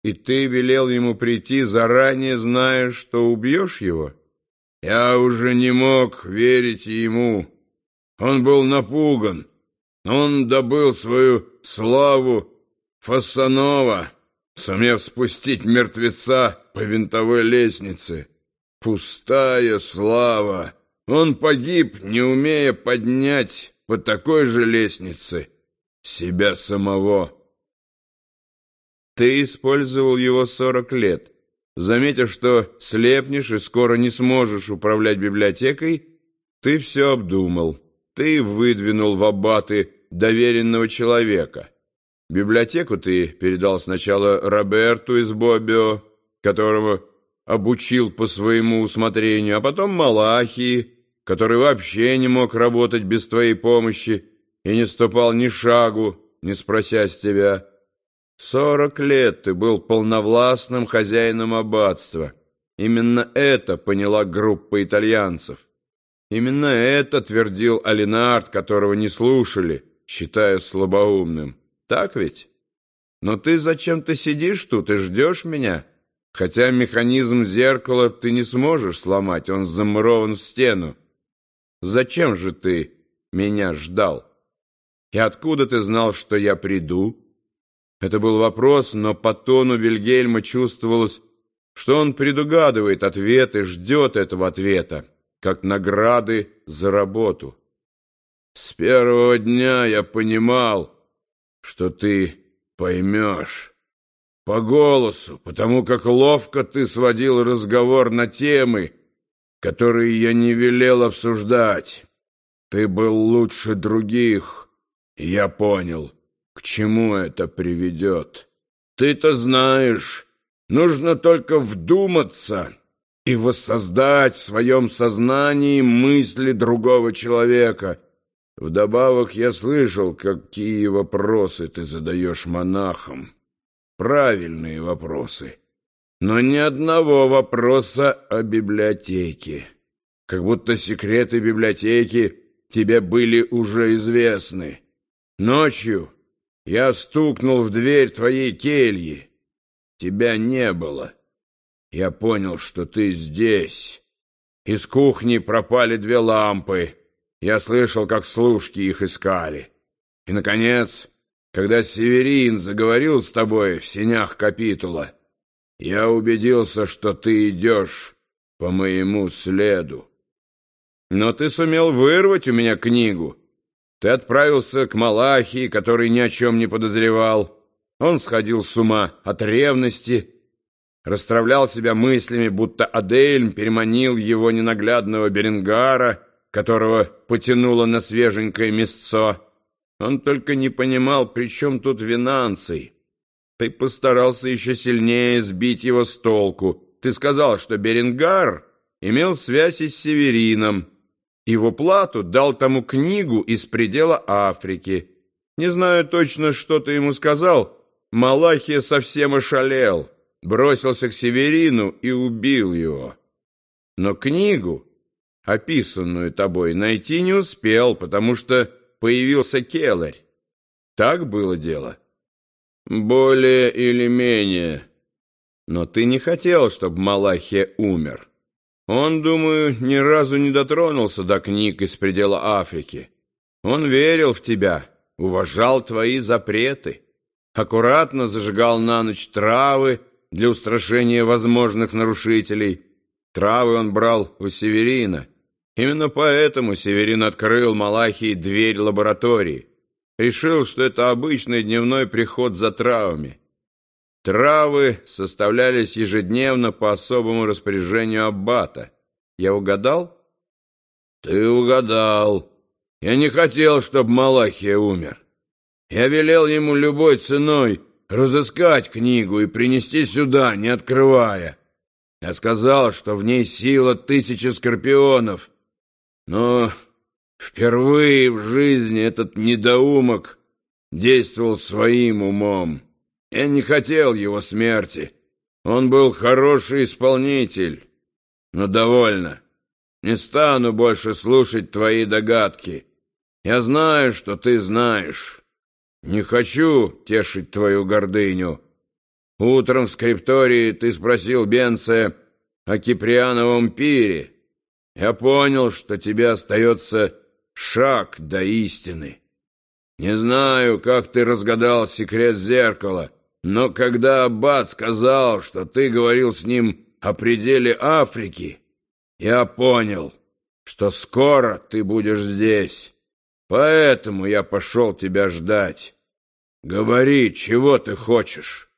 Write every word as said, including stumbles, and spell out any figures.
И ты велел ему прийти, заранее зная, что убьешь его? Я уже не мог верить ему. Он был напуган. Он добыл свою славу Фассанова, сумев спустить мертвеца по винтовой лестнице. Пустая слава. Он погиб, не умея поднять по такой же лестнице себя самого. Ты использовал его сорок лет. Заметив, что слепнешь и скоро не сможешь управлять библиотекой, ты все обдумал. Ты выдвинул в аббаты доверенного человека. Библиотеку ты передал сначала Роберту из Бобио, которого обучил по своему усмотрению, а потом Малахии, который вообще не мог работать без твоей помощи и не ступал ни шагу, не спрося с тебя. Сорок лет ты был полновластным хозяином аббатства. Именно это поняла группа итальянцев. Именно это твердил Алинард, которого не слушали, считая слабоумным. Так ведь? Но ты зачем-то сидишь тут и ждешь меня, хотя механизм зеркала ты не сможешь сломать, он замурован в стену. Зачем же ты меня ждал? И откуда ты знал, что я приду? Это был вопрос, но по тону Вильгельма чувствовалось, что он предугадывает ответ и ждет этого ответа, как награды за работу. С первого дня я понимал, что ты поймешь. По голосу, потому как ловко ты сводил разговор на темы, которые я не велел обсуждать. Ты был лучше других, и я понял, к чему это приведет. Ты-то знаешь, нужно только вдуматься и воссоздать в своем сознании мысли другого человека. Вдобавок я слышал, какие вопросы ты задаешь монахам. Правильные вопросы. Но ни одного вопроса о библиотеке. Как будто секреты библиотеки тебе были уже известны. Ночью я стукнул в дверь твоей кельи. Тебя не было. Я понял, что ты здесь. Из кухни пропали две лампы. Я слышал, как служки их искали. И, наконец, когда Северин заговорил с тобой в сенях капитула, я убедился, что ты идешь по моему следу. Но ты сумел вырвать у меня книгу. Ты отправился к Малахии, который ни о чем не подозревал. Он сходил с ума от ревности, расстравлял себя мыслями, будто Адельм переманил его ненаглядного Беренгара, которого потянуло на свеженькое мясцо. Он только не понимал, при чем тут Винанций. Ты постарался еще сильнее сбить его с толку. Ты сказал, что Беренгар имел связь с Северином, и в уплату дал тому книгу из предела Африки. Не знаю точно, что ты ему сказал. Малахия совсем ошалел, бросился к Северину и убил его. Но книгу, описанную тобой, найти не успел, потому что появился Келарь. Так было дело? Более или менее. Но ты не хотел, чтобы Малахия умер. Он, думаю, ни разу не дотронулся до книг из предела Африки. Он верил в тебя, уважал твои запреты, аккуратно зажигал на ночь травы для устрашения возможных нарушителей. Травы он брал у Северина. Именно поэтому Северин открыл Малахии дверь лаборатории. Решил, что это обычный дневной приход за травами. Травы составлялись ежедневно по особому распоряжению аббата. Я угадал? Ты угадал. Я не хотел, чтобы Малахия умер. Я велел ему любой ценой разыскать книгу и принести сюда, не открывая. Я сказал, что в ней сила тысячи скорпионов. Но впервые в жизни этот недоумок действовал своим умом. Я не хотел его смерти. Он был хороший исполнитель. Но довольно. Не стану больше слушать твои догадки. Я знаю, что ты знаешь. Не хочу тешить твою гордыню. Утром в скриптории ты спросил Бенция о Киприановом пире. Я понял, что тебе остается шаг до истины. Не знаю, как ты разгадал секрет зеркала, но когда аббат сказал, что ты говорил с ним о пределе Африки, я понял, что скоро ты будешь здесь. Поэтому я пошел тебя ждать. Говори, чего ты хочешь».